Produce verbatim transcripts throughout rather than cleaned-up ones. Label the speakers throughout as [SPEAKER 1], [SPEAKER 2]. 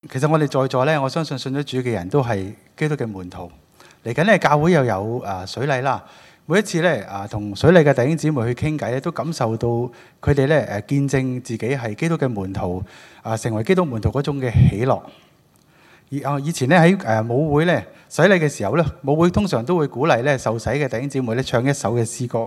[SPEAKER 1] 其實我哋在座咧，我相信信咗主嘅人都係基督嘅門徒。嚟緊咧，教會又有啊水禮啦。每一次咧啊，同水禮嘅弟兄姊妹去傾偈咧，都感受到佢哋咧誒見證自己係基督嘅門徒啊，成為基督門徒嗰種嘅喜樂。而啊，以前咧喺誒舞會咧洗禮嘅時候咧，舞會通常都會鼓勵咧受洗嘅弟兄姊妹咧唱一首嘅詩歌。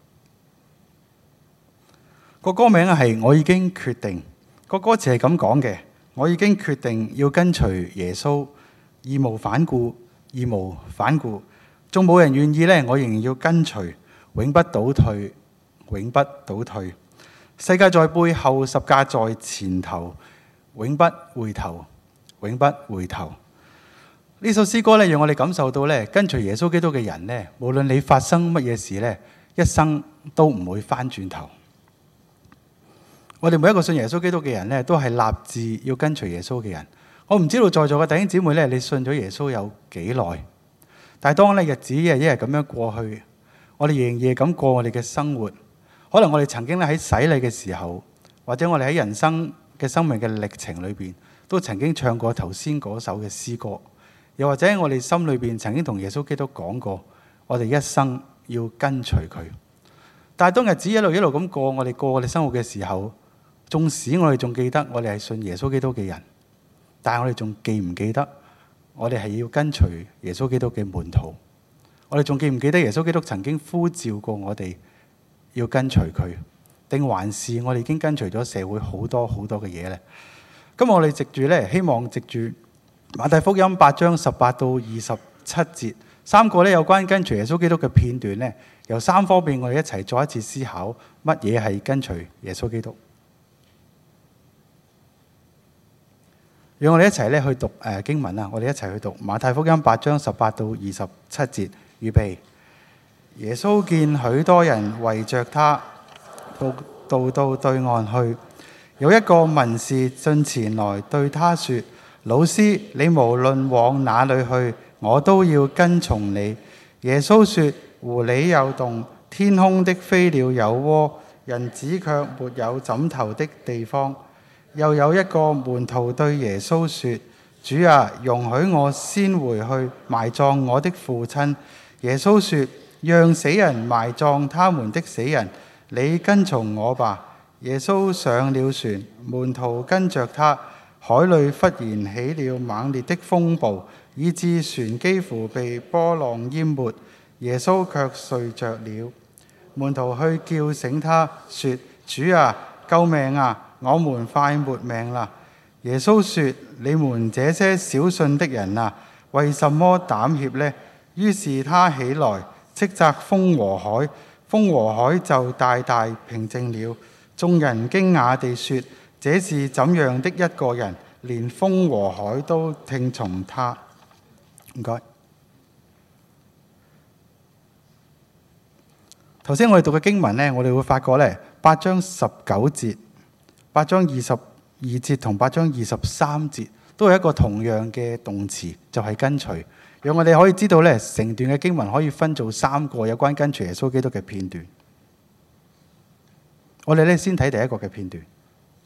[SPEAKER 1] 個歌名係我已經決定，個歌詞係咁講嘅。我已經決定要跟隨耶穌，義無反顧，義無反顧。仲冇人願意呢，我仍然要跟隨，永不倒退，永不倒退。世界在背後，十架在前頭，永不回頭，永不回頭。呢首詩歌呢，讓我哋感受到呢，跟隨耶穌基督嘅人呢，無論你發生乜嘢事呢，一生都唔會翻轉頭。我哋每一個信耶穌基督嘅人呢，都係立志要跟隨耶穌嘅人。我唔知道在座嘅弟兄姊妹呢，你信咗耶穌有幾耐？但係當呢日子一日一日咁樣過去，我哋夜夜咁過我哋嘅生活。可能我哋曾經咧喺洗禮嘅時候，或者我哋喺人生嘅生命嘅歷程裏邊，都曾經唱過頭先嗰首嘅詩歌。又或者我哋心裏邊曾經同耶穌基督講過，我哋一生要跟隨佢。但係當日子一路一路咁過，我哋過我哋生活嘅時候，縱使我哋仲記得我哋係信耶穌基督嘅人，但係我哋仲記唔記得我哋係要跟隨耶穌基督嘅門徒？我哋仲記唔記得耶穌基督曾經呼召過我哋要跟隨佢？定還是我哋已經跟隨咗社會好多好多嘅嘢呢？咁我哋藉住呢，希望藉住馬太福音八章十八到二十七節三個呢有關跟隨耶穌基督嘅片段呢，由三方面我哋一齊再一次思考乜嘢係跟隨耶穌基督。讓我哋一齊咧去讀誒經文啊！我哋一齊去讀馬太福音八章十八到二十七節。預備。耶穌見許多人圍着他，渡渡到對岸去。有一個文士進前來對他說：老師，你無論往哪裏去，我都要跟從你。耶穌說：狐狸有洞，天空的飛鳥有窩，人子卻沒有枕頭的地方。又有一個門徒對耶穌說：主啊，容許我先回去埋葬我的父親。耶穌說：讓死人埋葬他們的死人，你跟從我吧。耶穌上了船，門徒跟着他。海裏忽然起了猛烈的風暴，以致船幾乎被波浪淹沒。耶穌卻睡着了。門徒去叫醒他，說：主啊，救命啊！我們快沒命啦！耶穌說：你們這些小信的人啊，為什麼膽怯呢？於是他起來，斥責風和海，風和海就大大平靜了。眾人驚訝地說：這是怎樣的一個人，連風和海都聽從他？唔該。頭先我哋讀嘅經文呢，我哋會發覺呢，八章十九節。八章二十二節同八章二十三節都係一個同樣嘅動詞，就係跟隨。讓我哋可以知道咧，成段嘅經文可以分做三個有關跟隨耶穌基督嘅片段。我哋咧先睇第一個嘅片段。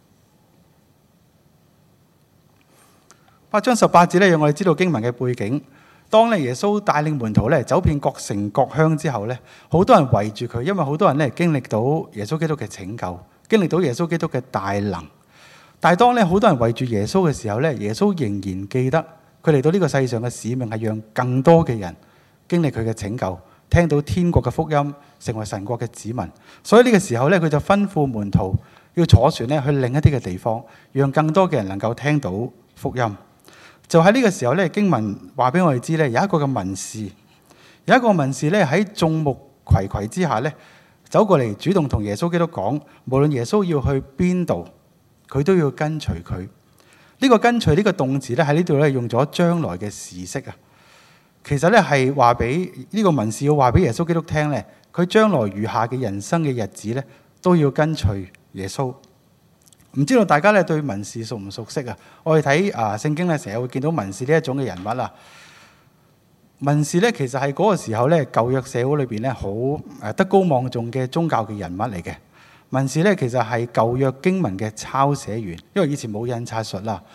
[SPEAKER 1] 八章十八節咧，讓我哋知道經文嘅背景。當咧耶穌帶領門徒咧走遍各城各鄉之後咧，好多人圍住佢，因為好多人咧經歷到耶穌基督嘅拯救。經歷到耶穌基督嘅大能，但係當咧好多人圍住耶穌嘅時候咧，耶穌仍然記得佢嚟到呢個世上嘅使命係讓更多嘅人經歷佢嘅拯救，聽到天國嘅福音，成為神國嘅子民。所以呢個時候咧，佢就吩咐門徒要坐船咧去另一啲嘅地方，讓更多嘅人能夠聽到福音。就喺呢個時候咧，經文話俾我哋知咧，有一個嘅文士，有一個文士咧喺眾目睽睽之下咧，走過嚟主動同耶穌基督講，無論耶穌要去邊度，佢都要跟隨佢。呢、這個跟隨呢個動詞咧喺呢度咧用咗將來嘅時式啊。其實咧係話俾呢個文士要話俾耶穌基督聽咧，佢將來餘下嘅人生嘅日子咧都要跟隨耶穌。唔知道大家咧對文士熟唔熟悉啊？我哋睇啊聖經咧成日會見到文士呢一種嘅人物啊。文士咧，其實係嗰個時候咧舊約社會裏邊咧好誒德高望重嘅宗教嘅人物嚟嘅。文士咧其實係舊約經文嘅抄寫員，因為以前冇印刷術啦。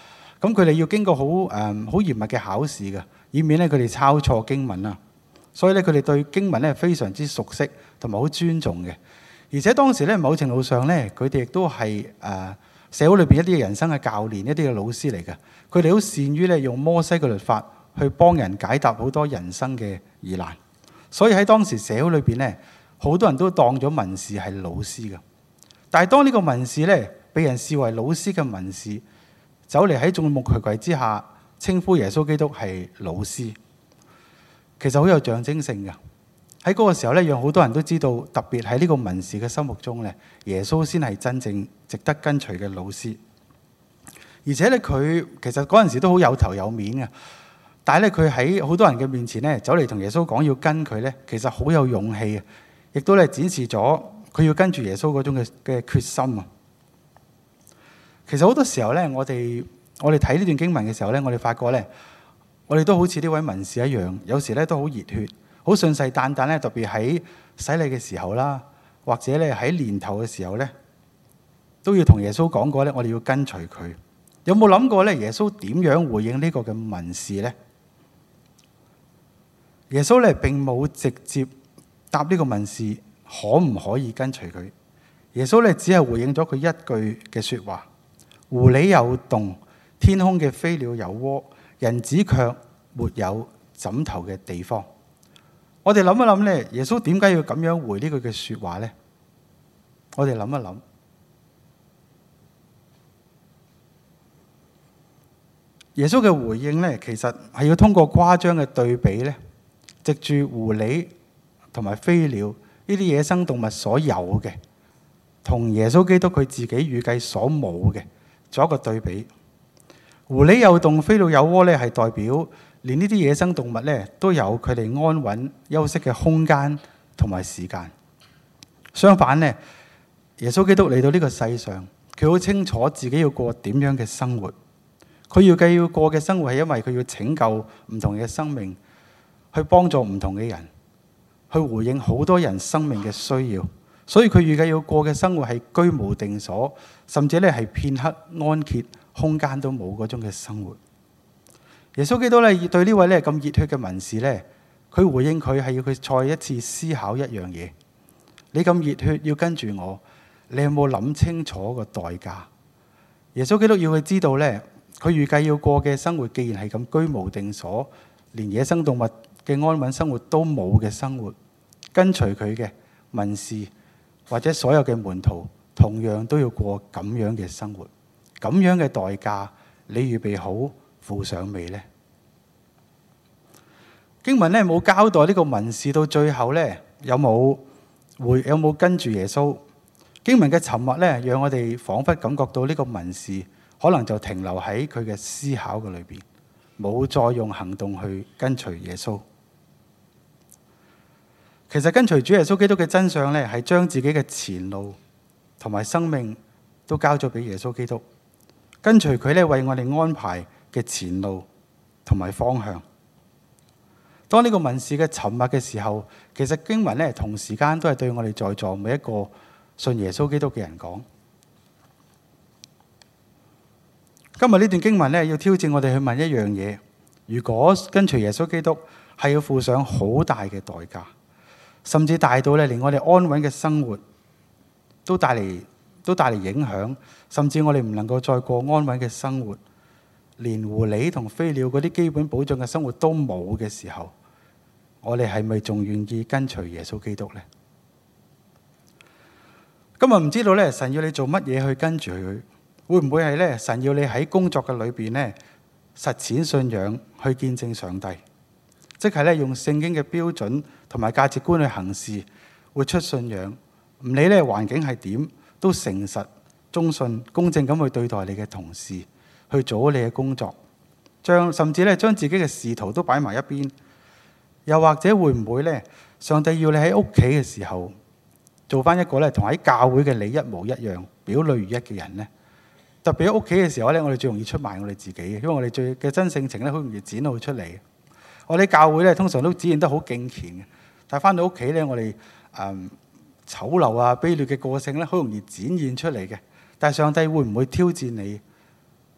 [SPEAKER 1] 咁佢哋要經過好誒好嚴密嘅考試嘅，以免咧佢哋抄錯經文啊。所以咧佢哋對經文咧非常之熟悉同埋好尊重嘅。而且當時咧某程度上咧，佢哋亦都係誒社會裏邊一啲人生嘅教練，一啲嘅老師嚟嘅。佢哋好善於咧用摩西嘅律法去幫人解答好多人生嘅疑難。所以喺當時社會裏邊咧，好多人都當咗文士係老師嘅。但係當呢個文士咧被人視為老師嘅文士，走嚟喺眾目睽睽之下稱呼耶穌基督係老師，其實好有象徵性嘅。喺嗰個時候咧，讓好多人都知道，特別喺呢個文士嘅心目中咧，耶穌先係真正值得跟隨嘅老師。而且咧，佢其實嗰陣時都好有頭有面嘅，但係咧，佢喺好多人嘅面前咧，走嚟同耶穌講要跟佢咧，其實好有勇氣嘅，亦都咧展示咗佢要跟住耶穌嗰種嘅嘅決心啊。其實好多時候咧，我哋我哋睇呢段經文嘅時候咧，我哋發覺咧，我哋都好似呢位文士一樣，有時咧都好熱血。好信誓旦旦咧，特別喺洗禮嘅時候啦，或者咧喺年頭嘅時候咧，都要同耶穌講過咧，我哋要跟隨佢。有冇諗過咧？耶穌點樣回應呢個嘅文士呢？耶穌咧並冇直接答呢個文士可唔可以跟隨佢。耶穌咧只係回應咗佢一句嘅說話：狐狸有洞，天空嘅飛鳥有窩，人子卻沒有枕頭嘅地方。我哋諗一諗咧，耶穌點解要咁樣回呢句嘅說話呢？我哋諗一諗，耶穌嘅回應咧，其實係要通過誇張嘅對比咧，藉住狐狸同埋飛鳥呢啲野生動物所有嘅，同耶穌基督佢自己預計所冇嘅，做一個對比。狐狸有洞，飛鳥有窩咧，係代表連呢啲野生動物咧都有佢哋安穩休息嘅空間同埋時間。相反咧，耶穌基督嚟到呢個世上，佢好清楚自己要過點樣嘅生活。佢要計要過嘅生活係因為佢要拯救唔同嘅生命，去幫助唔同嘅人，去回應好多人生命嘅需要。所以佢預計要過嘅生活係居無定所，甚至咧係片刻安歇空間都冇嗰種嘅生活。耶穌基督咧對呢位咧咁熱血嘅文士咧，佢回應佢係要佢再一次思考一樣嘢：你咁熱血要跟住我，你有冇諗清楚個代價？耶穌基督要佢知道咧，佢預計要過嘅生活，既然係咁居無定所，連野生動物嘅安穩生活都冇嘅生活，跟隨佢嘅文士或者所有嘅門徒，同樣都要過咁樣嘅生活。咁樣嘅代價，你預備好付上未呢？經文咧冇交代呢個文士到最後咧有冇會有冇跟住耶穌。經文嘅沉默咧，讓我哋仿佛感覺到呢個文士可能就停留喺佢嘅思考嘅裏邊，冇再用行動去跟隨耶穌。其實跟隨主耶穌基督嘅真相咧，係將自己嘅前路同埋生命都交咗俾耶穌基督。跟隨佢咧，為我哋安排嘅前路同埋方向。當呢個文士嘅沉默嘅時候，其實經文咧同時間都係對我哋在座每一個信耶穌基督嘅人講。今日呢段經文咧，要挑戰我哋去問一樣嘢：如果跟隨耶穌基督係要付上好大嘅代價，甚至大到咧連我哋安穩嘅生活都帶嚟都帶嚟影響，甚至我哋唔能夠再過安穩嘅生活，連狐狸同飛鳥嗰啲基本保障嘅生活都冇嘅時候，我哋係咪仲願意跟隨耶穌基督呢？今日唔知道咧，神要你做乜嘢去跟住佢？會唔會係咧？神要你喺工作嘅裏邊咧，實踐信仰，去見證上帝，即係咧用聖經嘅標準同埋價值觀去行事，活出信仰。唔理咧環境係點，都誠實、忠信、公正咁去對待你嘅同事，去做好你嘅工作，將甚至咧將自己嘅仕途都擺埋一邊。又或者會唔會咧？上帝要你喺屋企嘅時候，做翻一個咧同喺教會嘅你一模一樣、表裏如一嘅人呢？特別喺屋企嘅時候咧，我哋最容易出賣我哋自己嘅，因為我哋最嘅真性情咧，好容易展露出嚟。我哋教會咧，通常都展現得好敬虔嘅，但係翻到屋企咧，我哋誒醜陋啊、卑劣嘅個性咧，好容易展現出嚟嘅。但係上帝會唔會挑戰你？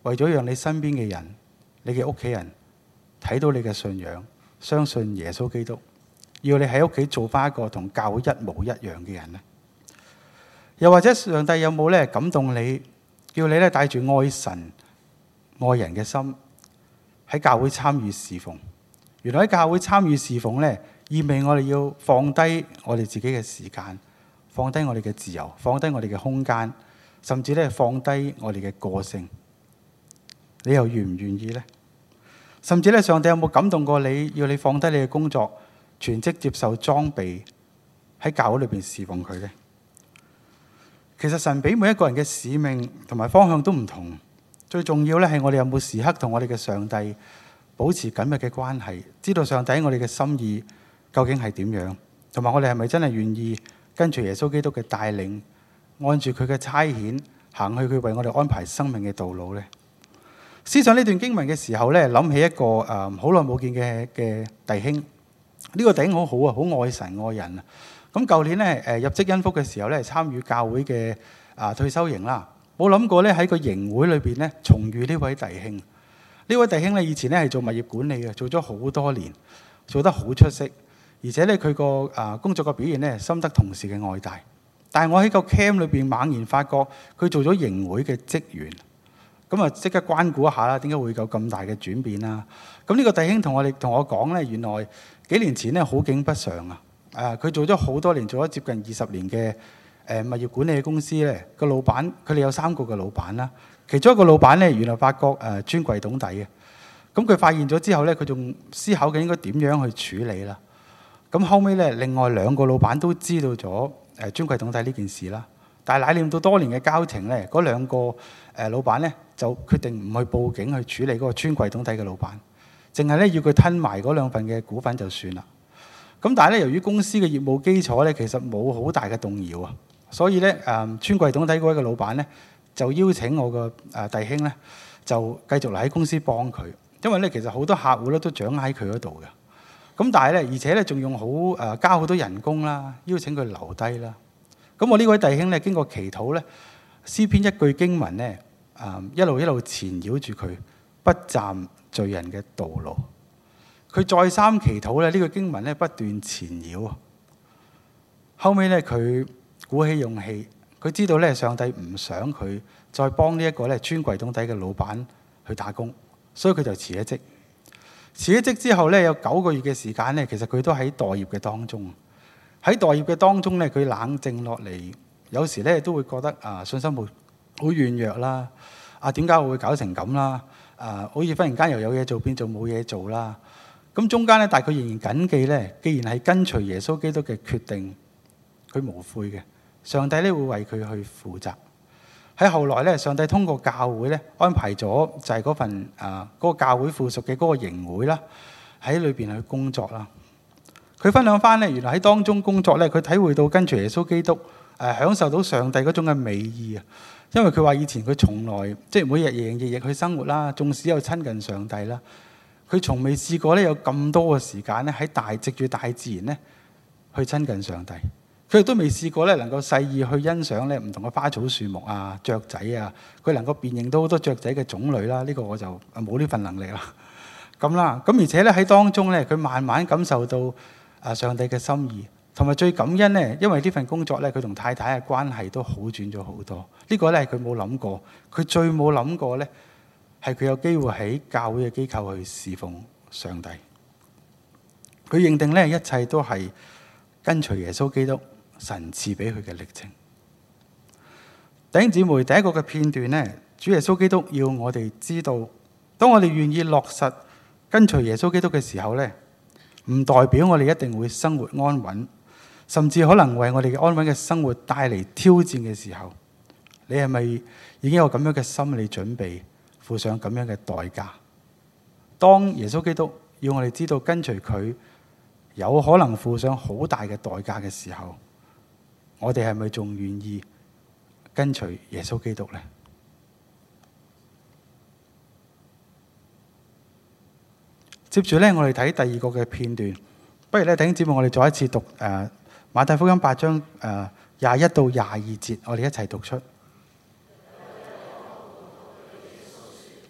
[SPEAKER 1] 為咗讓你身邊嘅人、你嘅屋企人睇到你嘅信仰，相信耶穌基督，要你喺屋企做翻一個同教會一模一樣嘅人呢？又或者上帝有冇咧感動你，叫你咧帶住愛神、愛人嘅心喺教會參與侍奉？原來喺教會參與侍奉咧，意味我哋要放低我哋自己嘅時間，放低我哋嘅自由，放低我哋嘅空間，甚至咧放低我哋嘅個性。你又願唔願意呢？甚至咧，上帝有冇感動過你，要你放低你嘅工作，全職接受裝備喺教會裏邊侍奉佢呢？其實神俾每一個人嘅使命同埋方向都唔同，最重要咧係我哋有冇時刻同我哋嘅上帝保持緊密嘅關係，知道上帝我哋嘅心意究竟係點樣，同埋我哋係咪真係願意跟住耶穌基督嘅帶領，按住佢嘅差遣行去佢為我哋安排生命嘅道路呢？思想呢段經文嘅時候咧，諗起一個誒好耐冇見嘅嘅弟兄。呢、這個弟兄好好啊，好愛神愛人啊。咁舊年咧誒入職恩福嘅時候咧，參與教會嘅啊退休營啦，冇諗過咧喺個營會裏邊咧重遇呢位弟兄。呢位弟兄咧以前咧係做物業管理嘅，做咗好多年，做得好出色，而且咧佢個啊工作嘅表現咧深得同事嘅愛戴。但係我喺個 camp 裏邊猛然發覺佢做咗營會嘅職員。咁啊，即刻關顧一下啦，點解會有咁大嘅轉變啦？咁呢個弟兄同我哋同我講咧，原來幾年前咧好景不常啊！誒，佢做咗好多年，做咗接近二十年嘅誒物業管理嘅公司咧，個老闆佢哋有三個嘅老闆啦，其中一個老闆咧原來發覺誒專櫃董底嘅，咁佢發現咗之後咧，佢仲思考緊應該點樣去處理啦。咁後尾咧，另外兩個老闆都知道咗誒專櫃董底呢件事啦。但係，乃念到多年嘅交情咧，嗰兩個誒老闆咧就決定唔去報警去處理嗰個專櫃董底嘅老闆，淨係咧要佢吞埋嗰兩份嘅股份就算啦。咁但係咧，由於公司嘅業務基礎咧其實冇好大嘅動搖啊，所以咧誒專櫃董底嗰位嘅老闆咧就邀請我個誒弟兄咧就繼續嚟喺公司幫佢，因為咧其實好多客戶咧都掌握喺佢嗰度嘅。咁但係咧，而且咧仲用好誒交好多人工啦，邀請佢留低啦。咁我呢位弟兄咧，經過祈禱咧，詩篇一句經文咧，誒一路一路纏繞住佢，不站罪人嘅道路。佢再三祈禱咧，呢句經文咧不斷纏繞。後尾咧，佢鼓起勇氣，佢知道咧上帝唔想佢再幫呢一個咧專櫃董底嘅老闆去打工，所以佢就辭咗職。辭咗職之後咧，有九個月嘅時間咧，其實佢都喺待業嘅當中。喺待業嘅當中咧，佢冷靜落嚟，有時咧都會覺得啊，信心好好軟弱啦。啊，點解我會搞成咁啦？啊，好似忽然間又有嘢做，變做冇嘢做啦。咁中間咧，但係佢仍然謹記咧，既然係跟隨耶穌基督嘅決定，佢無悔嘅。上帝咧會為佢去負責。喺後來咧，上帝通過教會咧安排咗就係嗰份啊嗰個教會附屬嘅嗰個營會啦，喺裏邊去工作啦。佢分享翻咧，原來喺當中工作咧，佢體會到跟隨耶穌基督，誒、呃、享受到上帝嗰種嘅美意啊！因為佢話以前佢從來即係每日夜夜夜去生活啦，縱使有親近上帝啦，佢從未試過咧有咁多嘅時間咧喺大藉住大自然咧去親近上帝。佢亦都未試過咧能夠細意去欣賞咧唔同嘅花草樹木啊、雀仔啊，佢能夠辨認到好多雀仔嘅種類啦。呢、這個我就冇呢份能力啦。咁啦，咁而且咧喺當中咧，佢慢慢感受到啊！上帝嘅心意，同埋最感恩呢，因為呢份工作咧，佢同太太嘅關係都好轉咗好多。呢、這個咧係佢冇諗過，佢最冇諗過咧，係佢有機會喺教會嘅機構去侍奉上帝。佢認定咧，一切都係跟隨耶穌基督神賜俾佢嘅歷程。弟兄姊妹，第一個嘅片段呢，主耶穌基督要我哋知道，當我哋願意落實跟隨耶穌基督嘅時候咧，唔代表我哋一定會生活安穩，甚至可能為我哋嘅安穩嘅生活帶嚟挑戰嘅時候，你係咪已經有咁樣嘅心理準備，付上咁樣嘅代價？當耶穌基督要我哋知道跟隨佢有可能付上好大嘅代價嘅時候，我哋係咪仲願意跟隨耶穌基督呢？接住咧，我哋睇第二個嘅片段。不如咧，弟兄姊妹，我哋再一次讀誒、呃、馬太福音八章誒廿一到廿二節，我哋一齊讀出。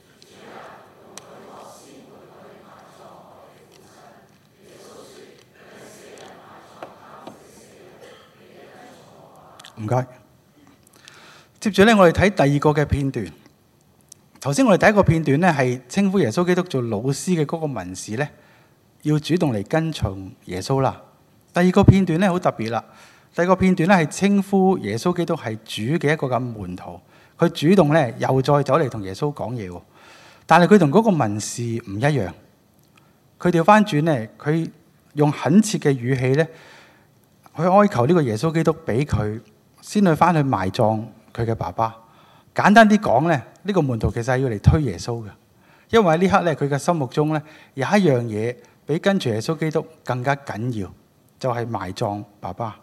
[SPEAKER 1] 唔該。接住咧，我哋睇第二個嘅片段。頭先我哋第一個片段咧，係稱呼耶穌基督做老師嘅嗰個文士咧，要主動嚟跟從耶穌啦。第二個片段咧好特別啦。第二個片段咧係稱呼耶穌基督係主嘅一個咁門徒，佢主動咧又再走嚟同耶穌講嘢喎。但係佢同嗰個文士唔一樣，佢調翻轉咧，佢用懇切嘅語氣咧，去哀求呢個耶穌基督俾佢先去翻去埋葬佢嘅爸爸。簡單啲講咧，呢個門徒其實係要嚟推耶穌嘅，因為喺呢刻咧，佢嘅心目中咧有一樣嘢比跟住耶穌基督更加緊要，就係埋葬爸爸。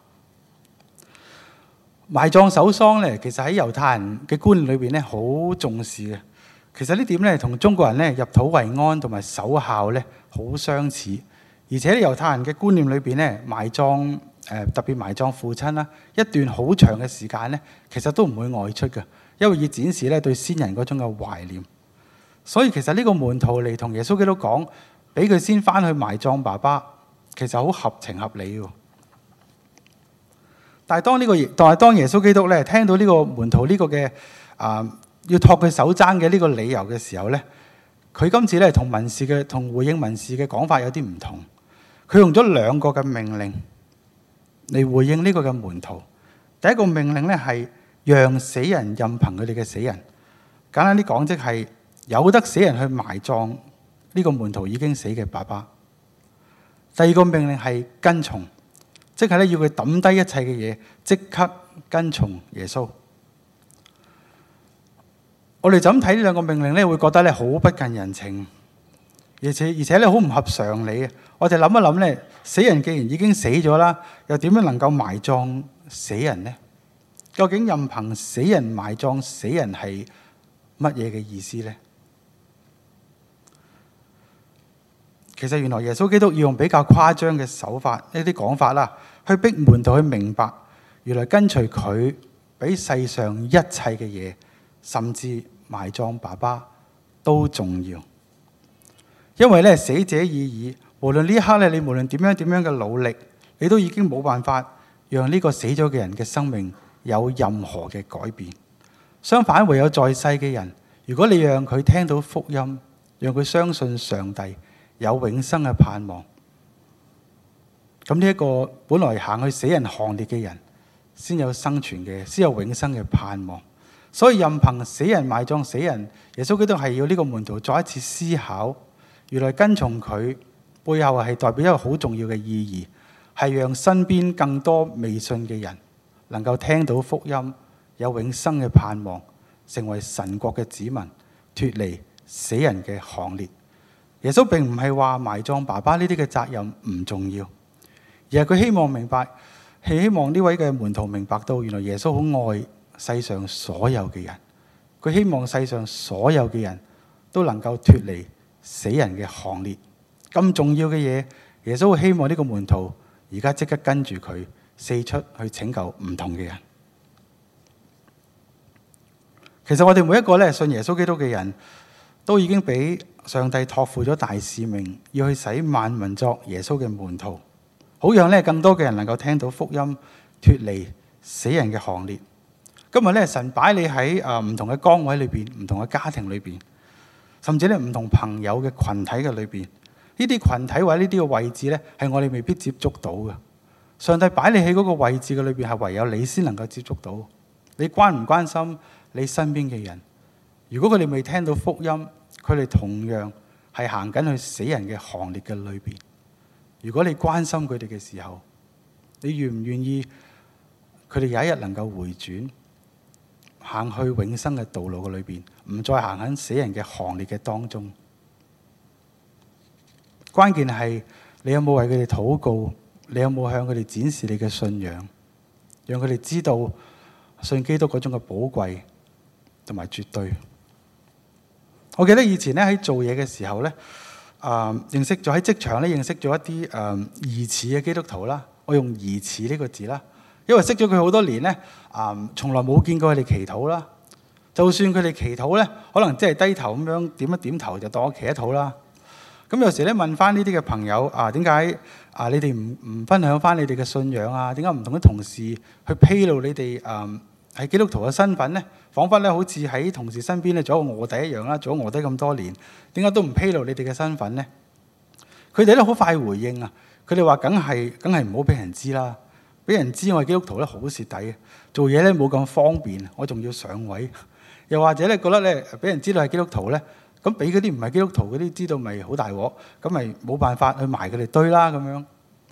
[SPEAKER 1] 埋葬守喪咧，其實喺猶太人嘅觀念裏邊咧好重視嘅。其實呢點咧同中國人咧入土為安同埋守孝咧好相似，而且咧猶太人嘅觀念裏邊咧埋葬誒特別埋葬父親啦，一段好長嘅時間咧，其實都唔會外出嘅。因為要展示咧對先人嗰種嘅懷念，所以其實呢個門徒嚟同耶穌基督講，俾佢先翻去埋葬爸爸，其實好合情合理嘅。但係當呢個，但係當耶穌基督咧聽到呢個門徒呢個嘅啊、呃、要託佢手踭嘅呢個理由嘅時候咧，佢今次咧同文士嘅同回應文士嘅講法有啲唔同，佢用咗兩個嘅命令嚟回應呢個嘅門徒。第一個命令咧係，讓死人任憑佢哋嘅死人，簡單啲講，即係有得死人去埋葬呢個門徒已經死嘅爸爸。第二個命令係跟從，即係咧要佢抌低一切嘅嘢，即刻跟從耶穌。我哋就咁睇呢兩個命令咧，會覺得咧好不近人情，而且而且咧好唔合常理。我哋諗一諗咧，死人既然已經死咗啦，又點樣能夠埋葬死人呢？究竟任憑死人埋葬死人係乜嘢嘅意思呢？其實原來耶穌基督要用比較誇張嘅手法，呢啲講法啦，去逼門徒去明白，原來跟隨佢比世上一切嘅嘢，甚至埋葬爸爸都重要。因為咧死者已矣，無論呢一刻咧，你無論點樣點樣嘅努力，你都已經冇辦法讓呢個死咗嘅人嘅生命有任何嘅改變。相反，唯有在世嘅人，如果你讓佢聽到福音，讓佢相信上帝有永生嘅盼望，咁呢一個本來行去死人行列嘅人，先有生存嘅，先有永生嘅盼望。所以任憑死人埋葬死人，耶穌基督係要呢個門徒再一次思考，原來跟從佢背後係代表一個好重要嘅意義，係讓身邊更多未信嘅人能夠聽到福音，有永生嘅盼望，成為神國嘅子民，脫離死人嘅行列。耶穌並唔係話埋葬爸爸呢啲嘅責任唔重要，而係佢希望明白，係希望呢位嘅門徒明白到，原來耶穌好愛世上所有嘅人，佢希望世上所有嘅人都能夠脫離死人嘅行列。咁重要嘅嘢，耶穌希望呢個門徒而家即刻跟住佢四出去拯救唔同嘅人。其實我哋每一個咧信耶穌基督嘅人都已經俾上帝託付咗大使命，要去使萬民作耶穌嘅門徒，好讓咧更多嘅人能夠聽到福音，脫離死人嘅行列。今日咧神擺你喺誒唔同嘅崗位裏邊，唔同嘅家庭裏邊，甚至咧唔同朋友嘅群體嘅裏邊，呢啲群體或者呢啲嘅位置咧係我哋未必接觸到嘅。上帝擺你喺嗰個位置嘅裏邊，係唯有你先能夠接觸到。你關唔關心你身邊嘅人？如果佢哋未聽到福音，佢哋同樣係行緊去死人嘅行列嘅裏邊。如果你關心佢哋嘅時候，你願唔願意佢哋有一日能夠回轉，行去永生嘅道路嘅裏邊，唔再行喺死人嘅行列嘅當中？關鍵係你有冇為佢哋禱告，你有冇向佢哋展示你嘅信仰，讓佢哋知道信基督嗰種嘅寶貴同埋絕對。我記得以前咧喺做嘢嘅時候咧，誒、呃、認識咗喺職場咧認識咗一啲誒疑似嘅基督徒啦。我用疑似呢個字啦，因為識咗佢好多年咧，誒、呃、從來冇見過佢哋祈禱啦。就算佢哋祈禱咧，可能即係低頭咁樣點一點頭就當我祈一禱啦。 咁有時咧問翻呢啲嘅朋友啊，點解啊你哋唔唔分享翻你哋嘅信仰啊？點解唔同啲同事去披露你哋誒係基督徒嘅身份咧？彷彿咧好似喺同事身邊咧做一個臥底一樣啦，做咗臥底咁多年，點解都唔披露你哋嘅身份咧？佢哋咧好快回應啊！佢哋話：梗係梗係唔好俾人知啦，俾人知我係基督徒咧好蝕底嘅，做嘢咧冇咁方便，我仲要上位。又或者咧覺得咧俾人知道係基督徒咧，咁俾嗰啲唔係基督徒嗰啲知道咪好大鑊，咁咪冇辦法去埋佢哋堆啦咁樣。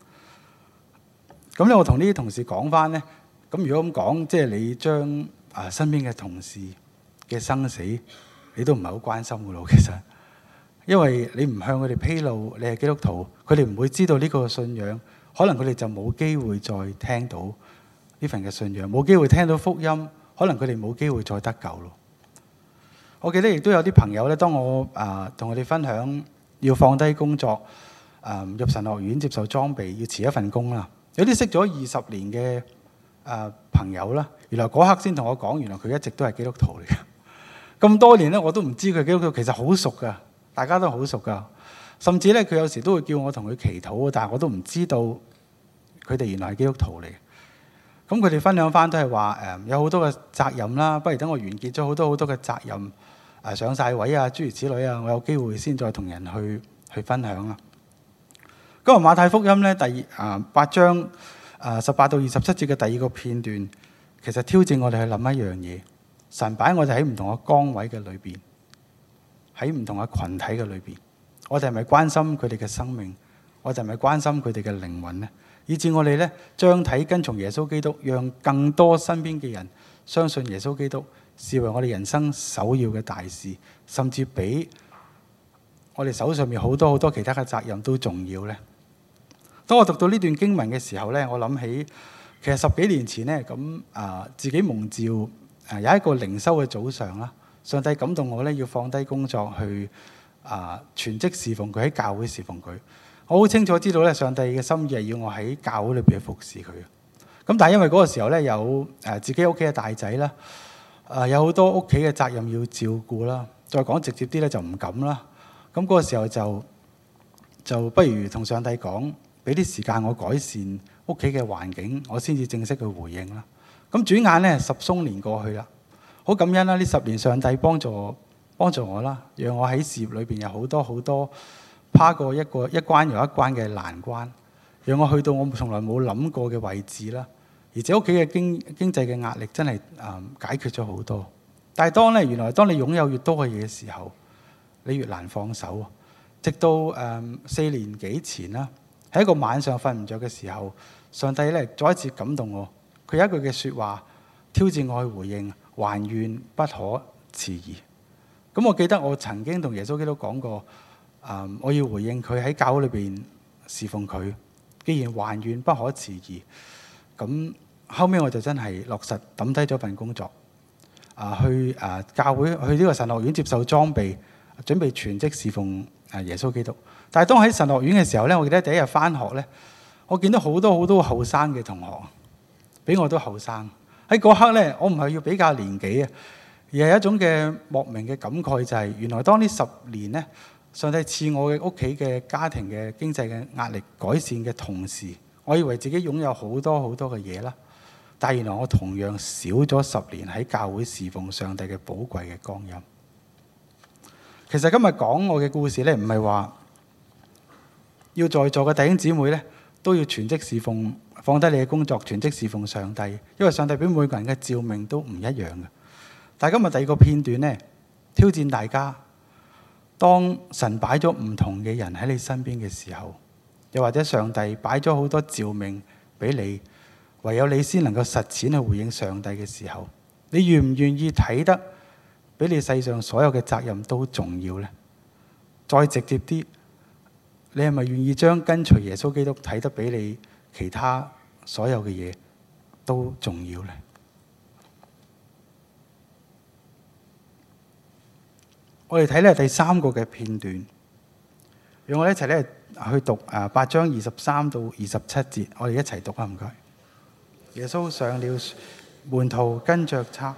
[SPEAKER 1] 咁咧我同呢啲同事講翻咧，咁如果咁講，即係你將啊身邊嘅同事嘅生死，你都唔係好關心噶咯，其實。因為你唔向佢哋披露你係基督徒，佢哋唔會知道呢個信仰，可能佢哋就冇機會再聽到呢份嘅信仰，冇機會聽到福音，可能佢哋冇機會再得救咯。我記得亦都有啲朋友咧，當我啊同佢哋分享要放低工作，啊入神學院接受裝備，要辭一份工啦。有啲識咗二十年嘅啊朋友啦，原來嗰刻先同我講，原來佢一直都係基督徒嚟嘅。咁多年咧，我都唔知佢係基督徒，其實好熟噶。大家都好熟噶，甚至咧佢有時都會叫我同佢祈禱，但係我都唔知道佢哋原來係基督徒嚟。咁佢哋分享翻都係話誒有好多嘅責任啦，不如等我完結咗好多好多嘅責任誒上晒位啊，諸如此類啊，我有機會先再同人去去分享啊。咁啊馬太福音咧第二啊八章啊十八到二十七節嘅第二個片段，其實挑戰我哋去諗一樣嘢：神擺我哋喺唔同嘅崗位嘅裏邊。喺唔同嘅群體嘅裏邊，我哋係咪關心佢哋嘅生命？我哋係咪關心佢哋嘅靈魂呢？以至我哋咧將睇跟從耶穌基督，讓更多身邊嘅人相信耶穌基督，視為我哋人生首要嘅大事，甚至比我哋手上面好多好多其他嘅責任都重要呢。當我讀到呢段經文嘅時候咧，我諗起其實十幾年前咧咁啊，自己蒙召啊有一個靈修嘅早上啦。上帝感動我咧，要放低工作去啊全職侍奉佢，喺教會侍奉佢。我好清楚知道咧，上帝嘅心意係要我喺教會裏邊服侍佢。咁但係因為嗰個時候咧有誒自己屋企嘅大仔啦，誒有好多屋企嘅責任要照顧啦。再講直接啲咧就唔敢啦。咁嗰個時候就就不如同上帝講，俾啲時間我改善屋企嘅環境，我先至正式去回應啦。咁轉眼咧十鬆年過去啦。好感恩啦！呢十年上帝幫助我幫助我啦，讓我喺事業裏邊有好多好多跨過一個一關又一關嘅難關，讓我去到我從來冇諗過嘅位置啦。而且屋企嘅經經濟嘅壓力真係誒、嗯、解決咗好多。但係當咧原來當你擁有越多嘅嘢嘅時候，你越難放手。直到誒、嗯、四年幾前啦，喺一個晚上瞓唔着嘅時候，上帝咧再一次感動我。佢有一句嘅説話挑戰我去回應。還願不可遲疑。咁我記得我曾經同耶穌基督講過，嗯、我要回應佢喺教會裏邊侍奉佢。既然還願不可遲疑，咁後尾我就真係落實抌低咗份工作，啊去啊教會去呢個神學院接受裝備，準備全職侍奉啊耶穌基督。但係當喺神學院嘅時候咧，我記得第一日返學咧，我見到好多好多後生嘅同學，比我都後生。喺嗰刻咧，我唔係要比較年紀啊，而係一種嘅莫名嘅感慨，就係原來當呢十年咧，上帝賜我嘅屋企嘅家庭嘅經濟嘅壓力改善嘅同時，我以為自己擁有好多好多嘅嘢啦，但係原來我同樣少咗十年喺教會侍奉上帝嘅寶貴嘅光陰。其實今日講我嘅故事咧，唔係話要在座嘅弟兄姊妹咧都要全職侍奉。放低你嘅工作，全職侍奉上帝，因為上帝俾每個人嘅召命都唔一樣嘅。但係今日第二個片段呢，挑戰大家，當神擺咗唔同嘅人喺你身邊嘅時候，又或者上帝擺咗好多召命俾你，唯有你先能夠實踐去回應上帝嘅時候，你願唔願意睇得比你世上所有嘅責任都重要呢？再直接啲，你係咪願意將跟隨耶穌基督睇得比你其他所有嘅嘢都重要呢？我哋睇咧第三個嘅片段，讓我哋一齊咧去讀啊八章二十三到二十七節，我哋一齊讀啊！唔該。耶穌上了船，門徒跟着他。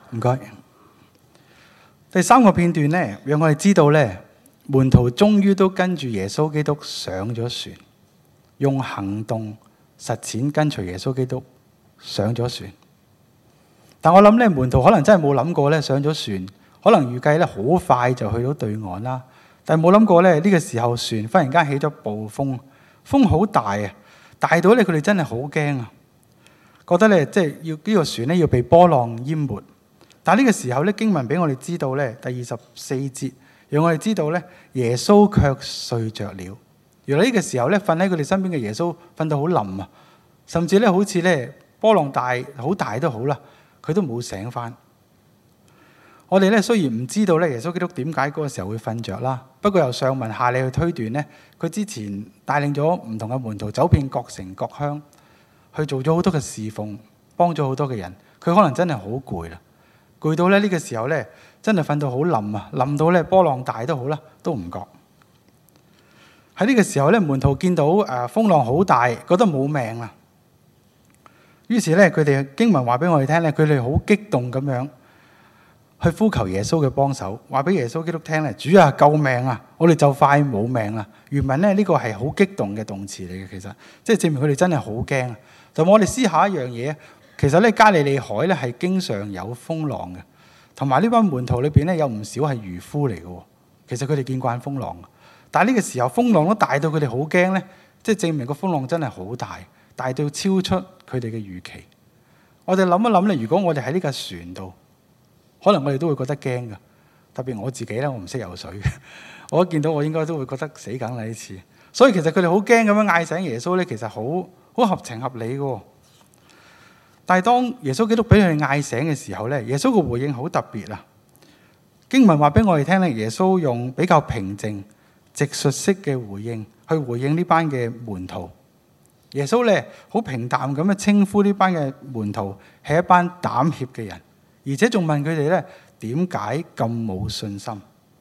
[SPEAKER 1] 唔該。第三個片段呢，讓我哋知道呢，門徒終於都跟住耶穌基督上咗船，用行動實踐跟隨耶穌基督上咗船。但我諗呢，門徒可能真係冇諗過呢，上咗船可能預計呢好快就去到對岸啦。但係冇諗過呢，呢個時候船忽然間起咗暴風，風好大啊，大到呢佢哋真係好驚啊，覺得呢，即係要呢個船呢要被波浪淹沒。但係呢個時候呢，經文俾我哋知道呢，第二十四節讓我哋知道呢，耶穌卻睡着了。原來呢個時候呢，瞓喺佢哋身邊嘅耶穌瞓到好冧啊，甚至呢好似呢波浪大好大都好啦，佢都冇醒翻。我哋呢雖然唔知道呢耶穌基督點解嗰個時候會瞓着啦，不過由上文下理去推斷呢，佢之前帶領咗唔同嘅門徒走遍各城各鄉，去做咗好多嘅侍奉，幫咗好多嘅人，佢可能真係好攰啦。攰到咧呢個時候咧，真係瞓到好冧啊，冧到咧波浪大都好啦，都唔覺。喺呢個時候咧，門徒見到誒風浪好大，覺得冇命啦。於是咧，佢哋經文話俾我哋聽咧，佢哋好激動咁樣去呼求耶穌嘅幫手，話俾耶穌基督聽咧：主啊，救命啊！我哋就快冇命啦。原文咧呢個係好激動嘅動詞嚟嘅，其實即係證明佢哋真係好驚啊。就我哋思考一樣嘢。其實咧，加利利海咧係經常有風浪嘅，同埋呢班門徒裏邊咧有唔少係漁夫嚟嘅。其實佢哋見慣風浪，但係呢個時候風浪都大到佢哋好驚咧，即係證明個風浪真係好大，大到超出佢哋嘅預期。我哋諗一諗咧，如果我哋喺呢架船度，可能我哋都會覺得驚㗎。特別我自己咧，我唔識游水嘅，我一見到我應該都會覺得死梗啦呢次。所以其實佢哋好驚咁樣嗌醒耶穌咧，其實好好合情合理嘅。但係當耶穌基督俾佢哋嗌醒嘅時候咧，耶穌嘅回應好特別啊！經文話俾我哋聽咧，耶穌用比較平靜、直述式嘅回應去回應呢班嘅門徒。耶穌咧好平淡咁樣稱呼呢班嘅門徒係一班膽怯嘅人，而且仲問佢哋咧點解咁冇信心？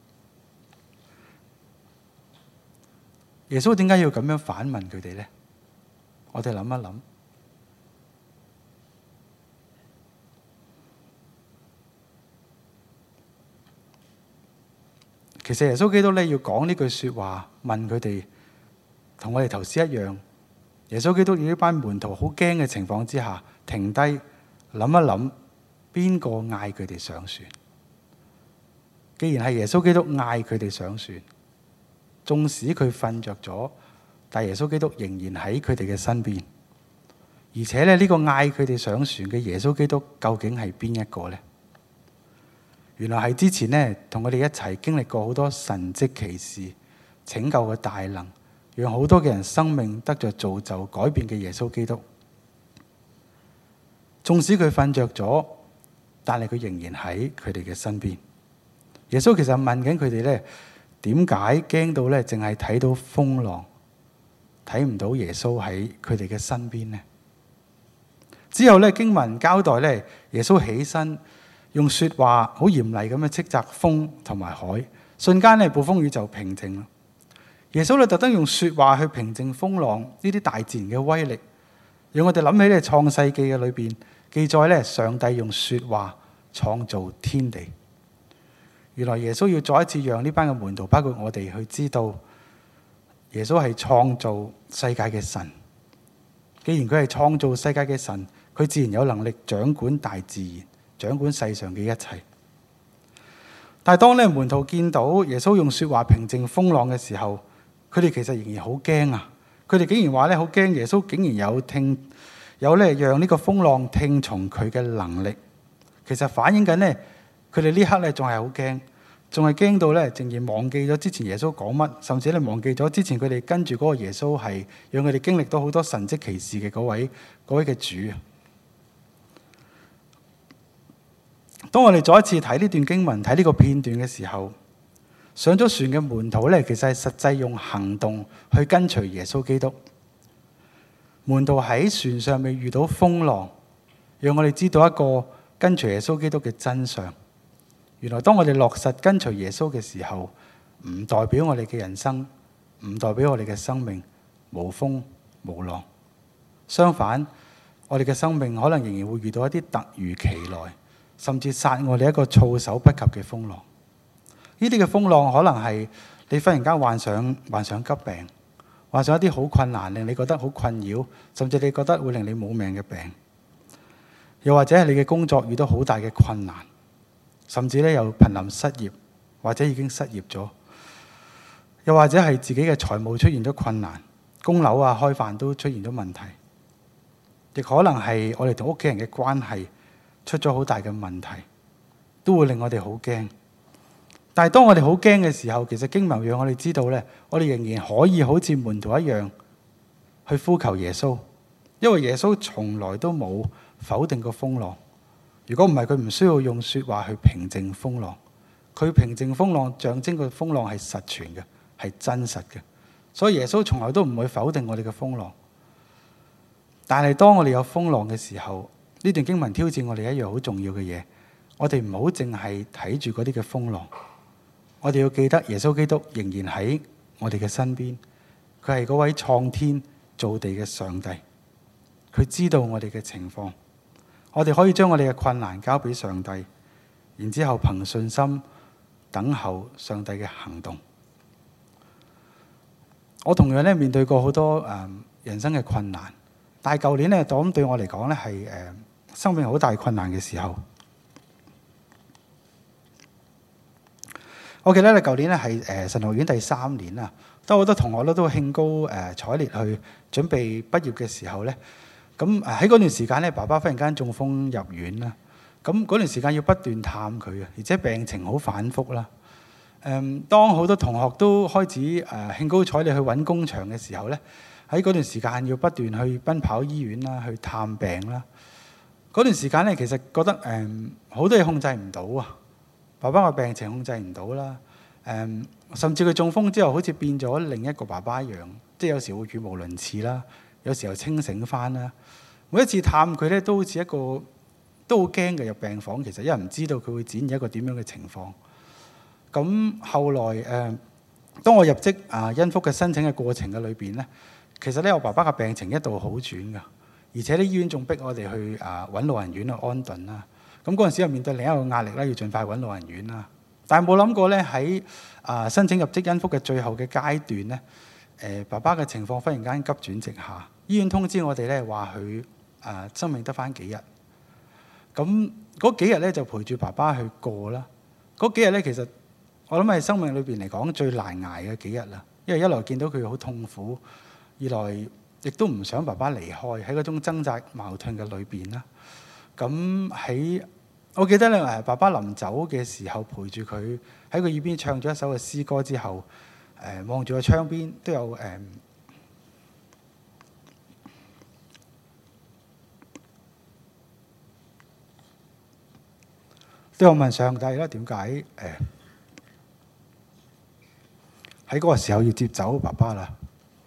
[SPEAKER 1] 耶穌點解要咁樣反問佢哋咧？我哋諗一諗。其實耶穌基督咧要講呢句說話，問佢哋，同我哋頭先一樣。耶穌基督要呢班門徒好驚嘅情況之下，停低諗一諗，邊個嗌佢哋上船？既然係耶穌基督嗌佢哋上船，縱使佢瞓着咗，但耶穌基督仍然喺佢哋嘅身邊。而且咧呢個嗌佢哋上船嘅耶穌基督，究竟係邊一個呢？原來係之前呢，同我哋一齊經歷過好多神蹟奇事、拯救嘅大能，讓好多嘅人生命得着造就改變嘅耶穌基督。縱使佢瞓着咗，但係佢仍然喺佢哋嘅身邊。耶穌其實問緊佢哋呢，點解驚到呢？淨係睇到風浪，睇唔到耶穌喺佢哋嘅身邊呢？之後呢，經文交代呢，耶穌起身，用說話好嚴厲咁樣斥責風同埋海，瞬間呢，暴風雨就平靜啦。耶穌咧特登用說話去平靜風浪，呢啲大自然嘅威力，讓我哋諗起咧創世記嘅裏邊記載咧，上帝用說話創造天地。原來耶穌要再一次讓呢班嘅門徒，包括我哋去知道，耶穌係創造世界嘅神。既然佢係創造世界嘅神，佢自然有能力掌管大自然，掌管世上嘅一切。但係當咧門徒見到耶穌用說話平靜風浪嘅時候，佢哋其實仍然好驚啊！佢哋竟然話咧好驚，耶穌竟然有聽有咧讓呢個風浪聽從佢嘅能力。其實反映緊呢，佢哋呢刻咧仲係好驚，仲係驚到咧竟然忘記咗之前耶穌講乜，甚至咧忘記咗之前佢哋跟住嗰個耶穌係讓佢哋經歷到好多神蹟奇事嘅嗰位嗰位嘅主。當我哋再一次睇呢段經文，睇呢個片段嘅時候，上咗船嘅門徒咧，其實係實際用行動去跟隨耶穌基督。門徒喺船上面遇到風浪，讓我哋知道一個跟隨耶穌基督嘅真相。原來當我哋落實跟隨耶穌嘅時候，唔代表我哋嘅人生，唔代表我哋嘅生命無風無浪。相反，我哋嘅生命可能仍然會遇到一啲突如其來， 甚至殺我哋一個措手不及嘅風浪。呢啲嘅風浪可能係你忽然間患上患上急病，患上一啲好困難，令你覺得好困擾，甚至你覺得會令你冇命嘅病。又或者係你嘅工作遇到好大嘅困難，甚至咧又瀕臨失業，或者已經失業咗。又或者係自己嘅財務出現咗困難，供樓啊、開飯都出現咗問題。亦可能係我哋同屋企人嘅關係出咗好大嘅問題，都會令我哋好驚。但係當我哋好驚嘅時候，其實經文讓我哋知道咧，我哋仍然可以好似門徒一樣去呼求耶穌，因為耶穌從來都冇否定過風浪。如果唔係，佢唔需要用說話去平靜風浪。佢平靜風浪，象徵個風浪係實存嘅，係真實嘅。所以耶穌從來都唔會否定我哋嘅風浪。但係當我哋有風浪嘅時候，呢段經文挑戰我哋一樣好重要嘅嘢，我哋唔好淨係睇住嗰啲嘅風浪。我哋要記得耶穌基督仍然喺我哋嘅身邊，佢係嗰位創天造地嘅上帝，佢知道我哋嘅情況。我哋可以將我哋嘅困難交俾上帝，然之後憑信心等候上帝嘅行動。我同樣咧面對過好多誒、呃、人生嘅困難，但係舊年咧，我諗對我嚟講咧係誒生命好大困難嘅時候。我記得咧，舊年咧係誒神學院第三年啊，當好多同學咧都興高誒采烈去準備畢業嘅時候咧，咁喺嗰段時間咧，爸爸忽然間中風入院啦。咁嗰段時間要不斷探佢啊，而且病情好反覆啦。誒，當好多同學都開始誒興高采烈去揾工場嘅時候咧，喺嗰段時間要不斷去奔跑醫院啦，去探病啦。嗰段時間咧，其實覺得誒好多嘢控制唔到啊。爸爸嘅病情控制唔到啦，誒，甚至佢中風之後，好似變咗另一個爸爸一樣，即係有時會語無倫次啦，有時候清醒翻啦。每一次探佢咧，都好似一個都好驚嘅入病房。其實因為唔知道佢會展現一個點樣嘅情況。咁後來誒、呃，當我入職啊恩福嘅申請嘅過程嘅裏邊咧，其實咧我爸爸嘅病情一度好轉噶，而且啲醫院仲逼我哋去啊揾老人院去安頓啦。咁嗰陣時又面對另一個壓力咧，要盡快揾老人院啦。但係冇諗過咧，喺啊申請入職恩福嘅最後嘅階段咧，誒爸爸嘅情況忽然間急轉直下，醫院通知我哋咧話佢啊生命得返幾日。咁嗰幾日咧就陪住爸爸去過啦。嗰幾日咧其實我諗係生命裏邊嚟講最難捱嘅幾日啦，因為一來見到佢好痛苦，二來亦都唔想爸爸離開，喺嗰種掙扎矛盾嘅裏邊啦。咁喺我記得咧，誒爸爸臨走嘅時候陪住佢喺佢耳邊唱咗一首嘅詩歌之後，誒望住個窗邊都有誒都有問上帝啦，點解誒喺嗰個時候要接走爸爸啦？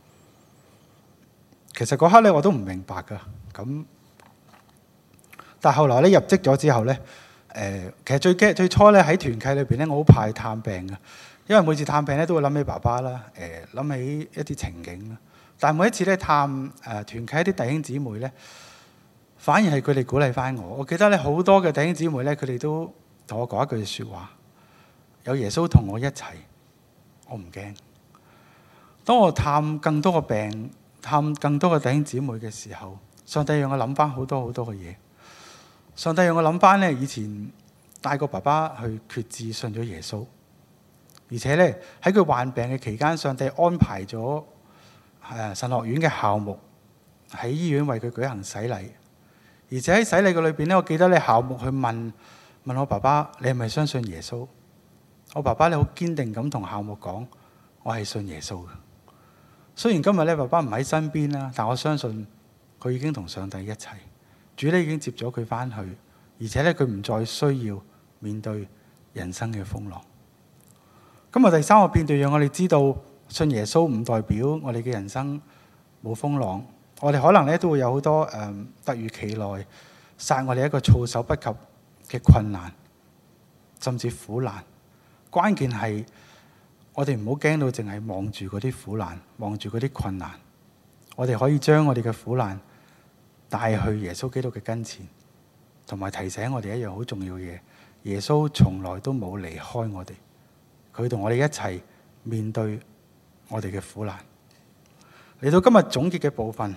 [SPEAKER 1] 其實嗰刻咧我都唔明白噶，咁。但係後來咧入職咗之後咧，誒、呃、其實最驚最初咧喺團契裏邊咧，我好怕去探病嘅，因為每次探病咧都會諗起爸爸啦，誒、呃、諗起一啲情景啦。但係每一次咧探誒、呃、團契一啲弟兄姊妹咧，反而係佢哋鼓勵翻我。我記得咧好多嘅弟兄姊妹咧，佢哋都同我講一句説話：有耶穌同我一齊，我唔驚。當我探更多嘅病、探更多嘅弟兄姊妹嘅時候，上帝讓我諗翻好多好多嘅嘢。上帝讓我諗翻咧，以前帶過爸爸去決志信咗耶穌，而且咧喺佢患病嘅期間，上帝安排咗誒神學院嘅校牧喺醫院為佢舉行洗禮，而且喺洗禮嘅裏邊咧，我記得咧校牧去問問我爸爸：你係咪相信耶穌？我爸爸咧好堅定咁同校牧講：我係信耶穌嘅。雖然今日咧爸爸唔喺身邊啦，但我相信佢已經同上帝一齊。主咧已經接咗佢翻去，而且咧佢唔再需要面對人生嘅風浪。咁啊，第三個片段讓我哋知道，信耶穌唔代表我哋嘅人生冇風浪。我哋可能咧都會有好多誒、呃、突如其來殺我哋一個措手不及嘅困難，甚至苦難。關鍵係我哋唔好驚到淨係望住嗰啲苦難，望住嗰啲困難。我哋可以將我哋嘅苦難帶去耶穌基督嘅跟前， 同埋提醒我哋一樣好重要嘅嘢。耶穌從來都冇離開我哋，佢同我哋一齊面對我哋嘅苦難。嚟到今日總結嘅部分，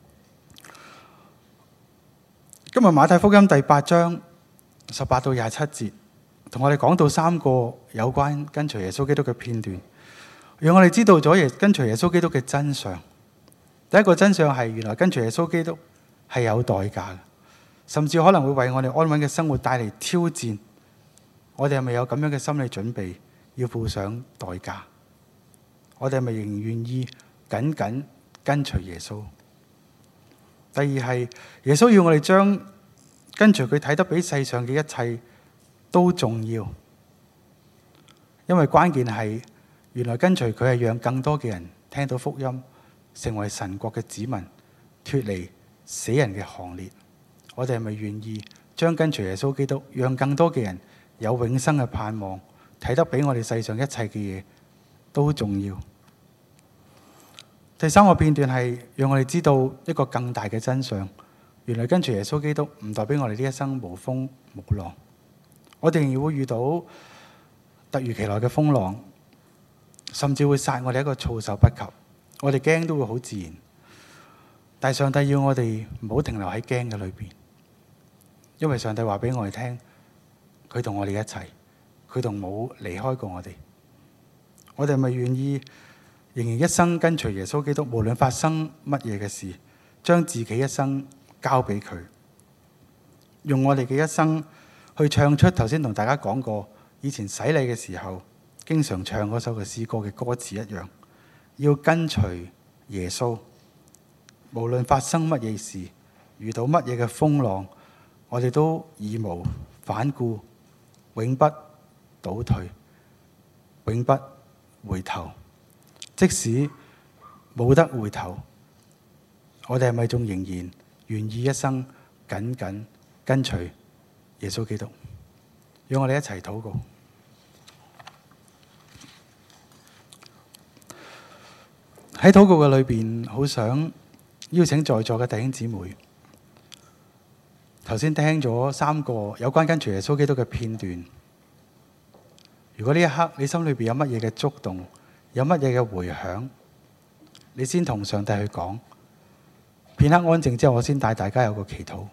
[SPEAKER 1] 今日馬太福音第八章十八到廿七節，同我哋講到三個有關跟隨耶穌基督嘅片段，讓我哋知道咗耶跟隨耶穌基督嘅真相。第一個真相係，原來跟隨耶穌基督係有代價嘅，甚至可能會為我哋安穩嘅生活帶嚟挑戰。我哋係咪有咁樣嘅心理準備，要付上代價？我哋係咪仍願意緊緊跟隨耶穌？第二係，耶穌要我哋將跟隨佢睇得比世上嘅一切都重要，因為關鍵係原來跟隨佢係讓更多嘅人聽到福音，成為神國嘅子民，脫離死人嘅行列。我哋係咪願意將跟隨耶穌基督，讓更多嘅人有永生嘅盼望，睇得比我哋世上一切嘅嘢都重要？第三個片段係讓我哋知道一個更大嘅真相，原來跟隨耶穌基督唔代表我哋呢一生無風無浪，我哋仍然會遇到突如其來嘅風浪，甚至會殺我哋一個措手不及，我哋驚都會好自然。但係上帝要我哋唔好停留喺驚嘅裏邊，因為上帝話俾我哋聽，佢同我哋一齊，佢同冇離開過我哋。我哋係咪願意仍然一生跟隨耶穌基督，無論發生乜嘢嘅事，將自己一生交俾佢，用我哋嘅一生去唱出頭先同大家講過，以前洗禮嘅時候經常唱嗰首嘅詩歌嘅歌詞一樣，要跟隨耶穌，無論發生乜嘢事，遇到乜嘢嘅風浪，我哋都義無反顧，永不倒退，永不回頭。即使冇得回頭，我哋係咪仲仍然願意一生緊緊跟隨耶穌基督？讓我哋一齊禱告。喺禱告嘅裏邊，好想邀請在座嘅弟兄姊妹，頭先聽咗三個有關跟隨耶穌基督嘅片段。如果呢一刻你心裏邊有乜嘢嘅觸動，有乜嘢嘅回響，你先同上帝去講。片刻安靜之後，我先帶大家有個祈禱。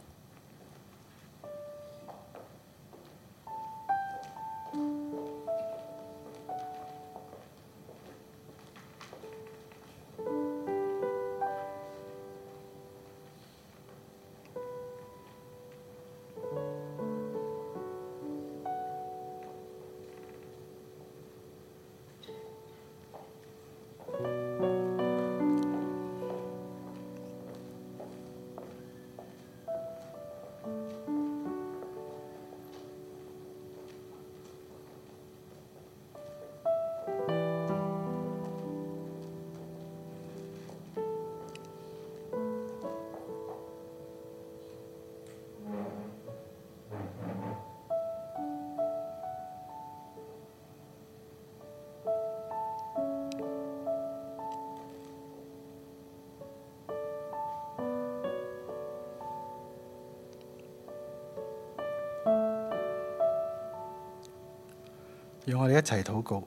[SPEAKER 1] 讓我哋一齊禱告。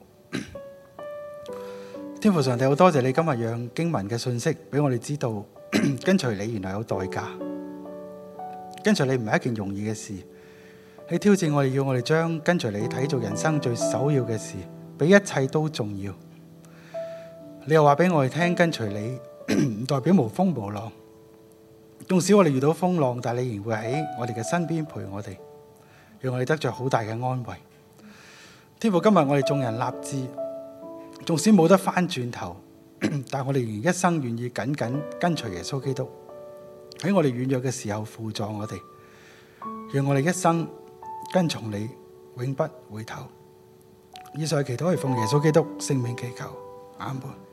[SPEAKER 1] 天父上帝，好多謝你今日讓經文嘅信息俾我哋知道，跟隨你原來有代價，跟隨你唔係一件容易嘅事。你挑戰我哋，要我哋將跟隨你睇做人生最首要嘅事，比一切都重要。你又話俾我哋聽，跟隨你唔代表無風無浪，縱使我哋遇到風浪，但你仍會喺我哋嘅身邊陪我哋，讓我哋得着好大嘅安慰。天父，今日我哋眾人立志，縱使冇得翻轉頭，但係我哋仍然一生願意緊緊跟隨耶穌基督，喺我哋軟弱嘅時候輔助我哋，讓我哋一生跟從你，永不回頭。以上祈禱係奉耶穌基督聖名祈求，阿門。